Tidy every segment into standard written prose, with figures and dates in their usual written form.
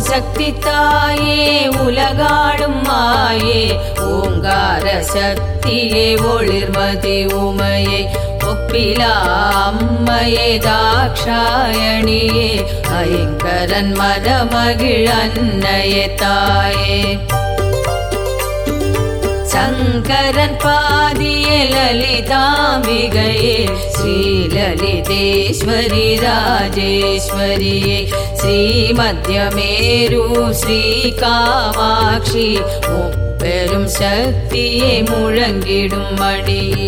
சக்தி தாயே உலகாடும் மாயே ஓங்கார சக்தியே ஒளிர்மதி உமையே ஒப்பிலா அம்மையே தாக்ஷாயணியே ஐங்கரன் மதமகிழ் அன்னையே தாயே சங்கரன் பாதியே லலிதாம்பிகையே ஸ்ரீலலிதேஸ்வரி ராஜேஸ்வரியே ஸ்ரீமத்யமேரு ஸ்ரீ காமாட்சி முப்பெரும் சக்தியே முழங்கிடும் மணியே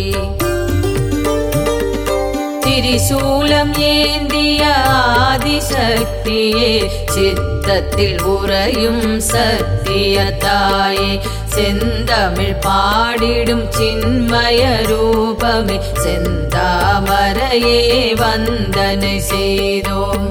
திரிசூலம் ஏந்திய ஆதிசக்தியே சித்தத்தில் உறையும் சத்திய தாயே செந்தமிழ் பாடிடும் சின்மய ரூபமே செந்தாமரையே வந்தனை செய்தோம்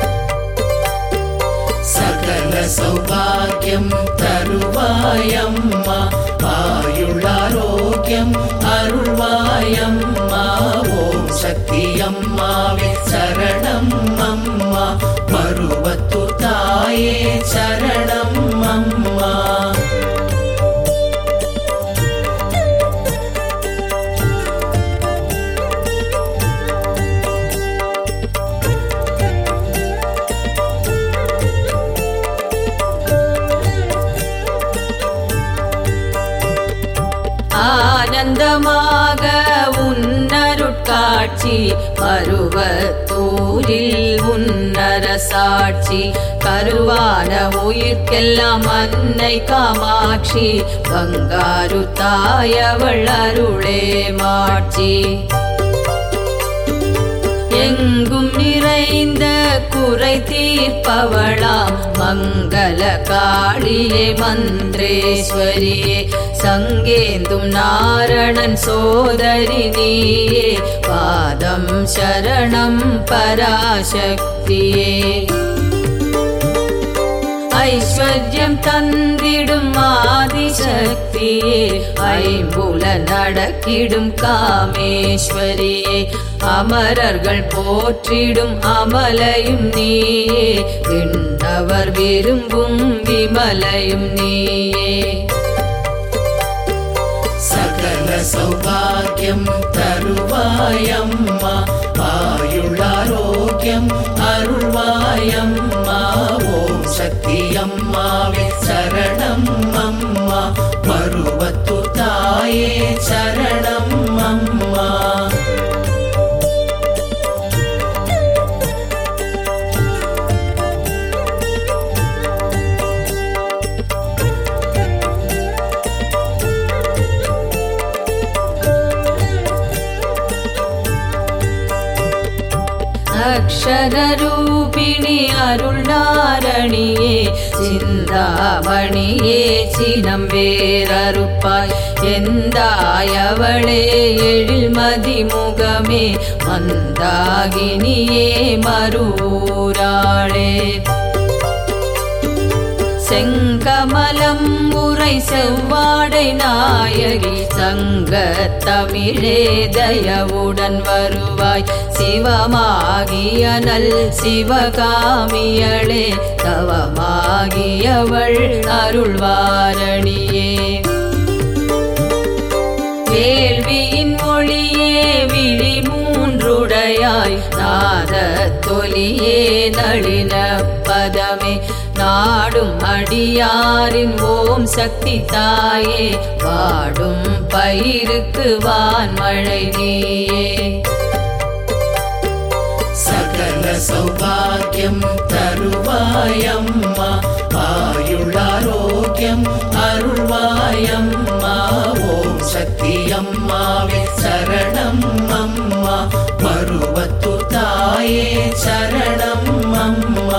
சகல சௌபாகியம் தருவாயம்மா ஆயுளாரோக்கியம் அருள்வாயம்மா ஓம் சக்தி அம்மாவே சரணம் அம்மா மருவத்து தாயே சரணம் அம்மா ஆனந்தமாக உன்னருட்காட்சி பருவத்தூரில் உன்னர சாட்சி கருவான உயிர்க்கெல்லாம் அன்னை காமாட்சி பங்காரு தாயவள் அருளே மாட்சி எங்கும் நிறைந்த குறை தீர்ப்பவளாம் மங்கள காளியே மந்திரேஸ்வரியே சங்கேந்தும் நாரணன் சோதரி நீயே பாதம் சரணம் பராசக்தியே ஐஸ்வர்யம் தந்திடும் ஆதிசக்தியே ஐம்புல நடக்கிடும் காமேஸ்வரியே அமரர்கள் போற்றிடும் அமலையும் நீயே விண்ணவர் விரும்பும் விமலையும் நீயே சகல சௌபாகியம் தருவாயம்மா ஆயுளாரோக்கியம் அருள்வாயம்மா ஓம் சக்தி அம்மாவே சரணம் அம்மா மருவத்து தாயே சரணம் அம்மா அக்ஷரரூபிணி அருள்நாரணியே சிந்தாமணியே சினம் வேறறுப்பாய் எந்தாயவளே எழில்மதி முகமே மந்தாகினியே மரூராளே செங்கமலம் உரை செவ்வாடை நாயகி சங்க தமிழே தயவுடன் வருவாய் சிவமாகிய நல் சிவகாமியளே தவமாகியவள் அருள்வாரணியே வேள்வியின் மொழியே விழி மூன்றுடையாய் நாத தொலியே நளின பதமே நாடும் அடியாரின் ஓம் சக்தி தாயே பாடும் பயிருக்கு வான்மழை நீயே சகல சௌபாகியம் தருவாயம்மா ஆயுளாரோக்கியம் அருள்வாயம்மா ஓம் சக்தி அம்மாவே சரணம் அம்மா மருவத்து தாயே சரணம் அம்மா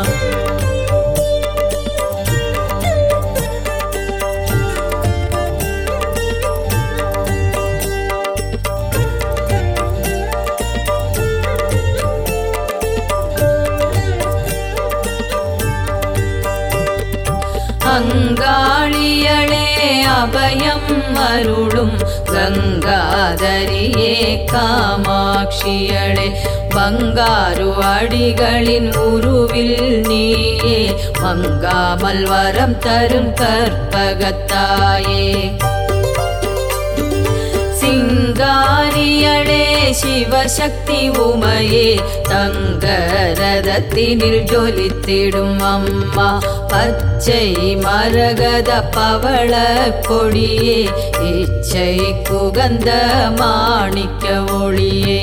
அங்காளியளே அபயம் அருளும் கங்காதரியே காமாட்சியளே பங்காரு அடிகளின் உருவில் நீயே மங்காமல் வரம் தரும் கற்பகத்தாயே சிங்காரியளே சிவசக்தி உமையே தங்க ரதத்தினில் ஜொலித்திடும் அம்மா பச்சை மரகத பவள கொடியே இச்சை குகந்த மாணிக்க ஒளியே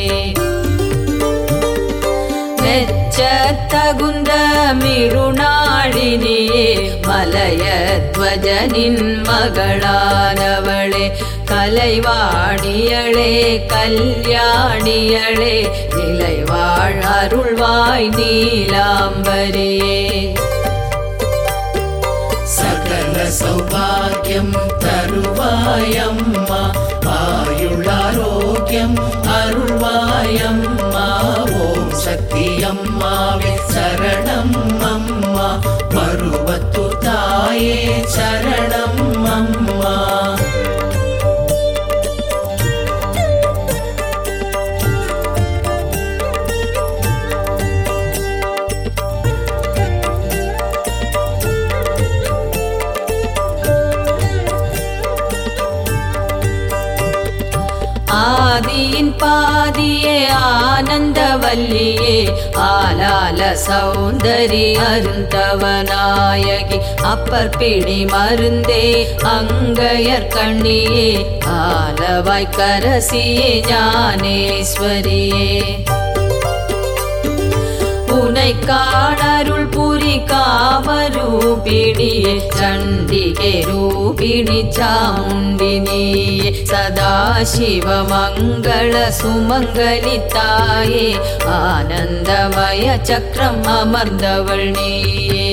மெச்ச தகுந்த மிருணாளினியே மலயத்வஜனின் மகளானவளே கலைவாணியளே கல்யாணியளே நிலைவாழ் அருள்வாய் நீலாம்பரியே சகல சௌபாகியம் தருவாயம்மா ஆயுளாரோக்கியம் அருள்வாயம்மா ஓம் சக்தி அம்மாவே சரணம் அம்மா மருவத்து தாயே சரணம் அம்மா ஆதியின் பாதியே ஆனந்தவல்லியே ஆலால சௌந்தரி அருந்தவநாயகி அப்பர் பிடி மருந்தே அங்கையர் கண்ணியே ஆலவாய் கரசியே ஞானேஸ்வரியே உனை காணருள் புரி காமரூபிணியே சண்டிகே ரூபிணி சாமுண்டினியே சதாசிவ மங்கள சுமங்கலி தாயே ஆனந்தமய சக்கரம் அமர்ந்தவள் நீயே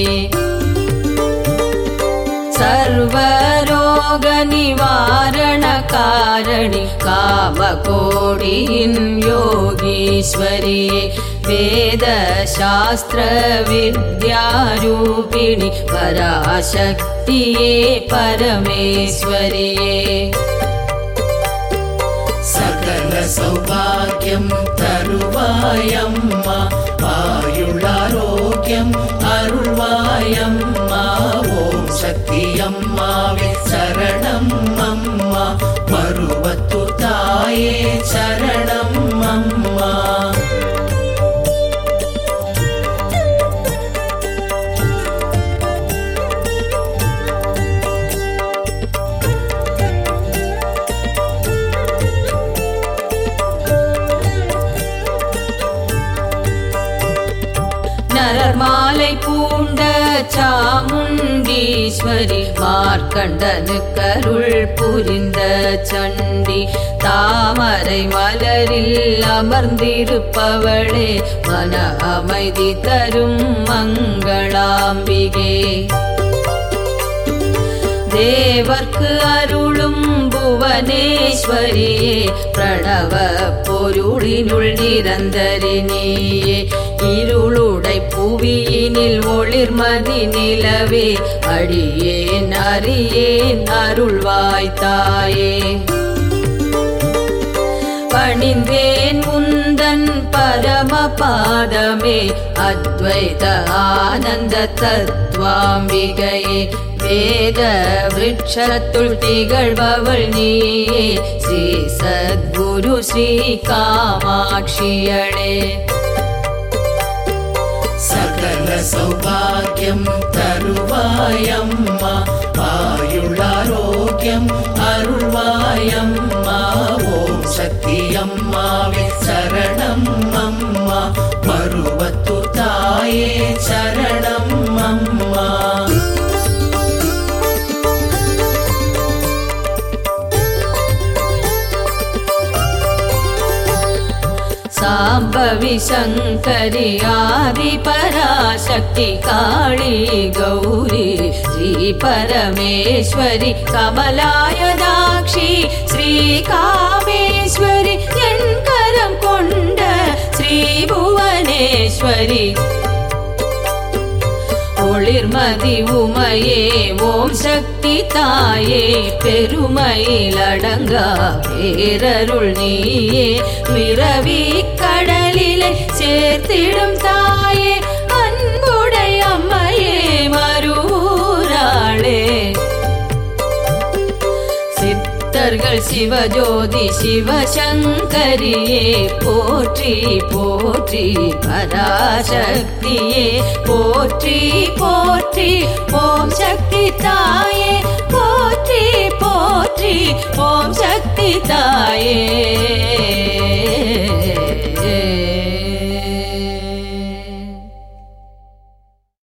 சர்வரோக நிவாரண காரணி காமகோடியின் யோகீஸ்வரியே வேத சாஸ்திர வித்யாரூபிணி பராசக்தியே பரமேஸ்வரியே சகல சௌபாகியம் தருவாயம்மா ஆயுளாரோக்கியம் அருள்வாயம்மா ஓம் சக்தி அம்மாவே சரணம் அம்மா மருவத்து தாயே சரணம் அம்மா நரர்மாலை பூண்ட சாமுண்டீஸ்வரி மார்க்கண்டனுக்கருள் புரிந்த சண்டி தாமரை மலரில் அமர்ந்திருப்பவளே மன அமைதி தரும் மங்களாம்பிகே தேவர்க்கு அருளும் புவனேஸ்வரியே பிரணவ பொருளினுள் நிரந்தரினியே இருளுடை புவியினில் ஒளிர்மதி நிலவே அடியேன் அறியேன் அருள்வாய் தாயே பணிந்தேன் உந்தன் பரம பாதமே அத்வைத ஆனந்த தத்வாம்பிகையே வேத விருட்சத்துள் திகழ்பவள் நீயே ஸ்ரீ சத்குரு ஸ்ரீ காமாட்சியளே சகல சௌபாகியம் தருவாயம்மா ஆயுளாரோக்கியம் அருள்வாயம்மா ஓம் சக்தி அம்மாவே சரணம் அம்மா மருவத்து தாயே சரணம் அம்மா சாம்பவி சங்கரி ஆதி பராசக்தி காளி கௌரி ஸ்ரீ பரமேஸ்வரி கமலாயதாட்சி ஸ்ரீ காமேஸ்வரி என் கரம் கொண்ட ஸ்ரீ புவனேஸ்வரி ஒளிர்மதி உமையே ஓம் சக்தி தாயே பெருமையிலடங்கா பேரருள் நீயே பிறவி கடலிலே சேர்த்திடும் தாயே அன்புடை அம்மையே மருவூராளே சித்தர்கள் சிவஜோதி சிவசங்கரியே போற்றி போற்றி பராசக்தியே போற்றி போற்றி ஓம் சக்தி தாயே போற்றி போற்றி ஓம் சக்தி தாயே